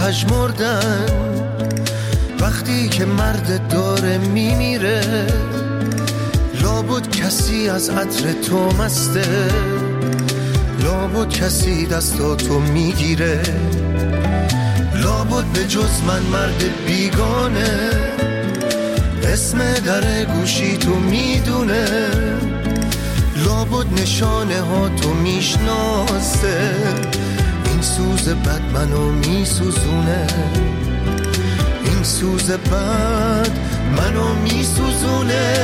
پژمردن وقتی که مرد داره میمیره. لابد کسی از عطر تو مسته، لابد کسی دستاتو میگیره، لابد به جز من مرد بیگانه اسم در گوشی تو میدونه، لابد نشانه ها تو میشناسه، این سوز بد منو میسوزونه، این سوز بد منو میسوزونه.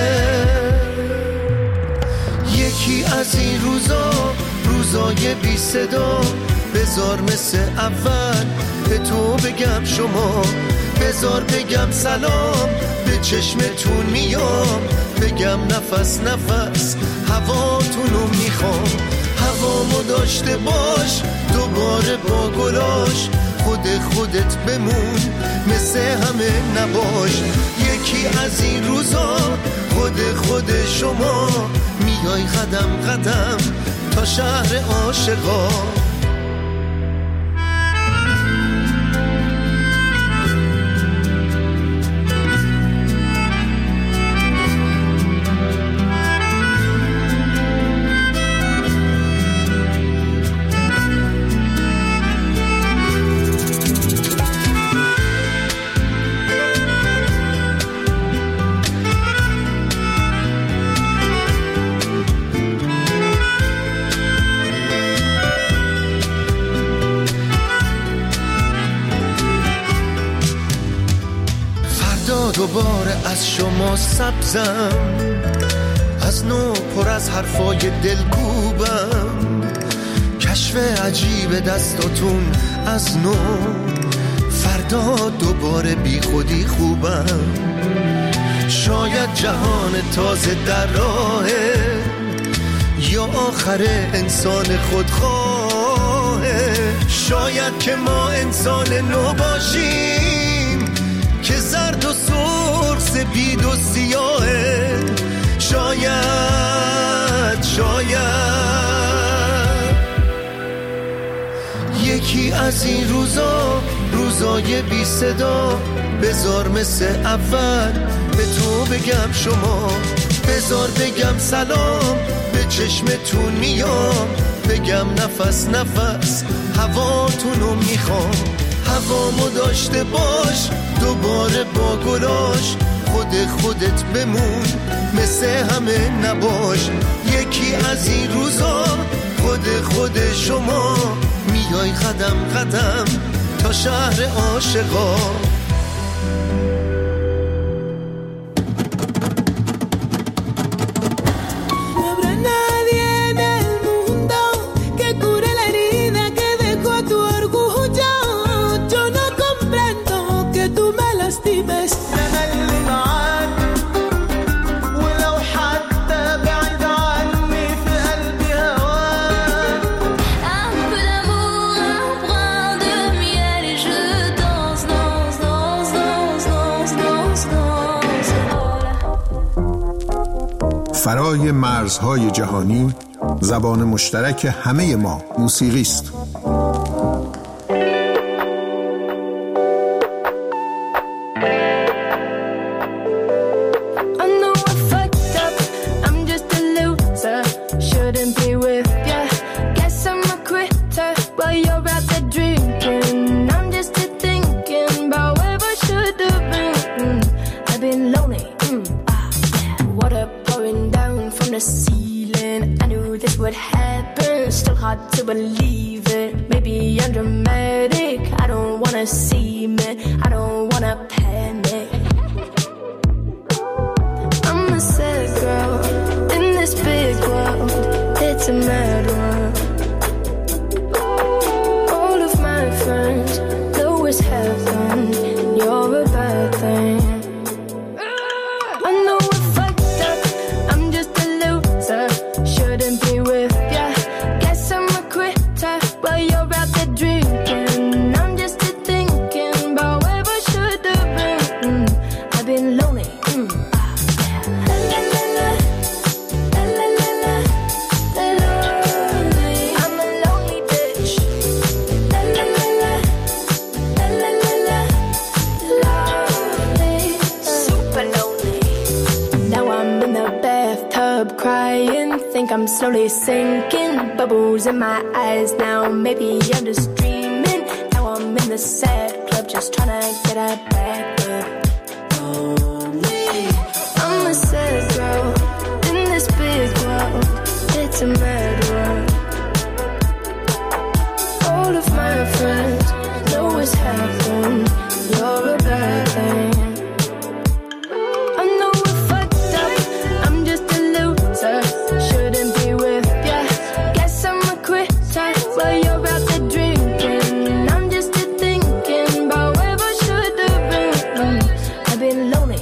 یکی از این روزای بی صدا بذار مثل اول به تو بگم شما، بذار بگم سلام به چشمتون میام، بگم نفس نفس هواتونو میخوام، هوامو داشته باش دوباره با گلاش، خودت بمون مثل همه نباش. یکی از این روزا خود شما میای قدم قدم تا شهر عاشقا. دوباره از شما سبزم، از نو پر از حرفای دلکوبم، کشف عجیب دستاتون از نو، فردا دوباره بی خودی خوبم. شاید جهان تازه در راهه یا آخر انسان خودخواهه، شاید که ما انسان نو باشیم که زرد و سرخ سپید و سیاهه، شاید یکی از این روزای بی صدا بذار مثل اول به تو بگم شما، بذار بگم سلام به چشمتون میام، بگم نفس نفس هواتونو میخوام، هوامو داشته باش دوباره با گلاش، خودت بمون مثل همه نباش. یکی از این روزا خود شما میای قدم قدم تا شهر عاشقا. فرای مرزهای جهانی زبان مشترک همه ما موسیقی است. crying, think I'm slowly sinking. Bubbles in my eyes now, maybe I'm just dreaming. Now I'm in the sad club, just trying to get a back up. I'm a sad girl in this big world. It's a mad world. All of my friends know what's happened. You're a bad thing. I know we're fucked up. I'm just a loser. Shouldn't be with ya. Guess I'm a quitter. Well, you're out there drinking. I'm just thinking about where I should have been. I've been lonely.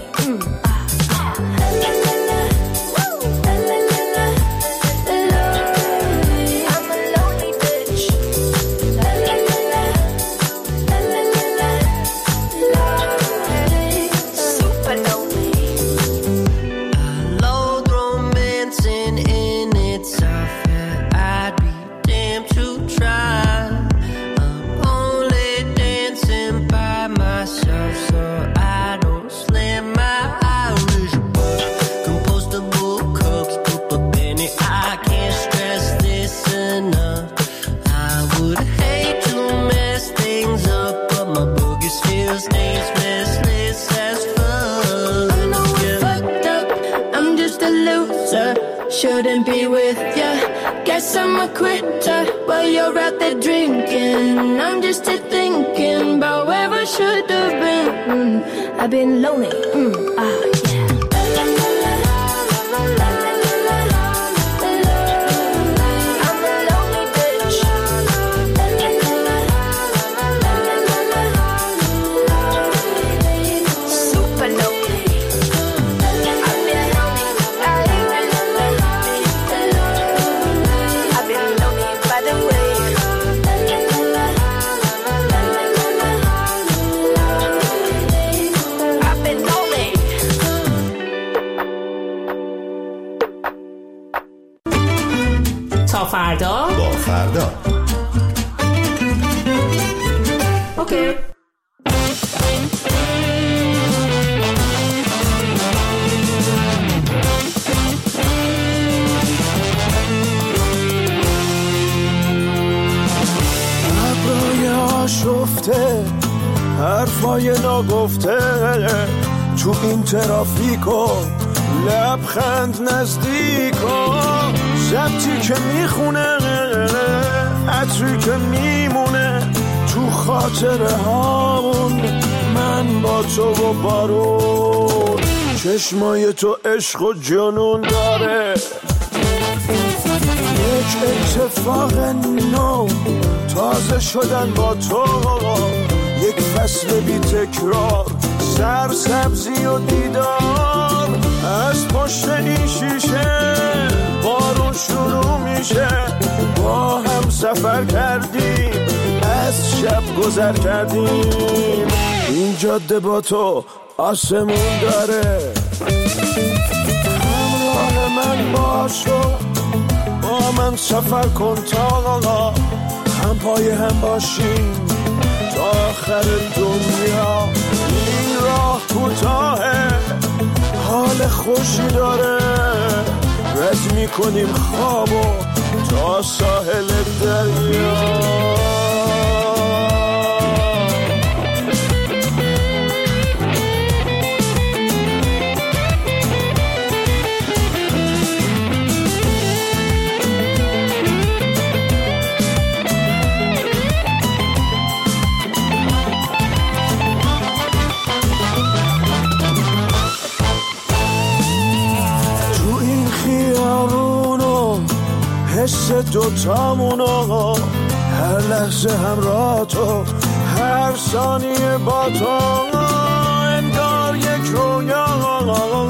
Shouldn't be with ya. Guess I'm a quitter. While you're out there drinking, I'm just thinking about where I should have been. I've been lonely. فردا با فردا اوکی. ابرای آشفته حرفای ناگفته تو این ترافیکو لبخند نزدیکو شبتی که میخونه عطری که میمونه تو خاطره هامون من با تو و بارون چشمای تو عشق و جنون داره یک اتفاق نو تازه شدن با تو یک فصل بی تکرار سرسبزی و دیدار از پشت این شیشه بارون شروع میشه با هم سفر کردیم از شب گذر کردیم این جاده با تو آسمون داره همراه من باشو با من سفر کن تا هم پای هم باشیم تا آخر دنیا این راه کوتاهه حال خوشی داره رد میکنیم خوابو تا ساحل دریا حس دوتامونو هر لحظه همراه تو هر ثانیه با تو انگار یک رویا